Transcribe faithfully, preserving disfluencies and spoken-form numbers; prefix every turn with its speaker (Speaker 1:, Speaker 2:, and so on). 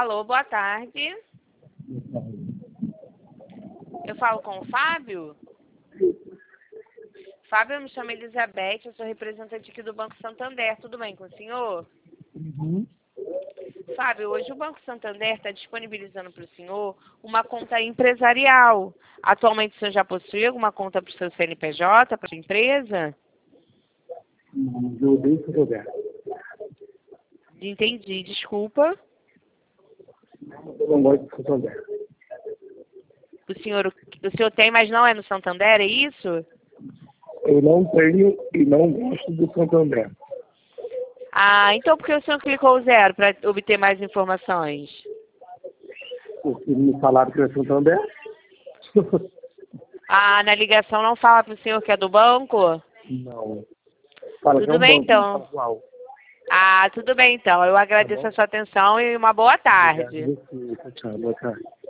Speaker 1: Alô, boa tarde. Eu falo com o Fábio? Fábio, eu me chamo Elizabeth, eu sou representante aqui do Banco Santander. Tudo bem com o senhor?
Speaker 2: Uhum.
Speaker 1: Fábio, hoje o Banco Santander está disponibilizando para o senhor uma conta empresarial. Atualmente o senhor já possui alguma conta para o seu C N P J, para a sua empresa?
Speaker 2: Não, eu odeio se souber.
Speaker 1: Entendi, desculpa.
Speaker 2: Eu não gosto de Santander.
Speaker 1: O senhor, o senhor tem, mas não é no Santander, é isso?
Speaker 2: Eu não tenho e não gosto do Santander.
Speaker 1: Ah, então por que o senhor clicou zero para obter mais informações?
Speaker 2: Porque me falaram que é Santander.
Speaker 1: Ah, na ligação não fala para o senhor que é do banco?
Speaker 2: Não. Fala que é
Speaker 1: Tudo
Speaker 2: um
Speaker 1: bem,
Speaker 2: banco,
Speaker 1: então.
Speaker 2: não fala qual.
Speaker 1: Ah, tudo bem, então. Eu
Speaker 2: Tá
Speaker 1: agradeço
Speaker 2: bom?
Speaker 1: a sua atenção e uma boa
Speaker 2: Obrigado.
Speaker 1: tarde.
Speaker 2: Você. Tchau, boa tarde.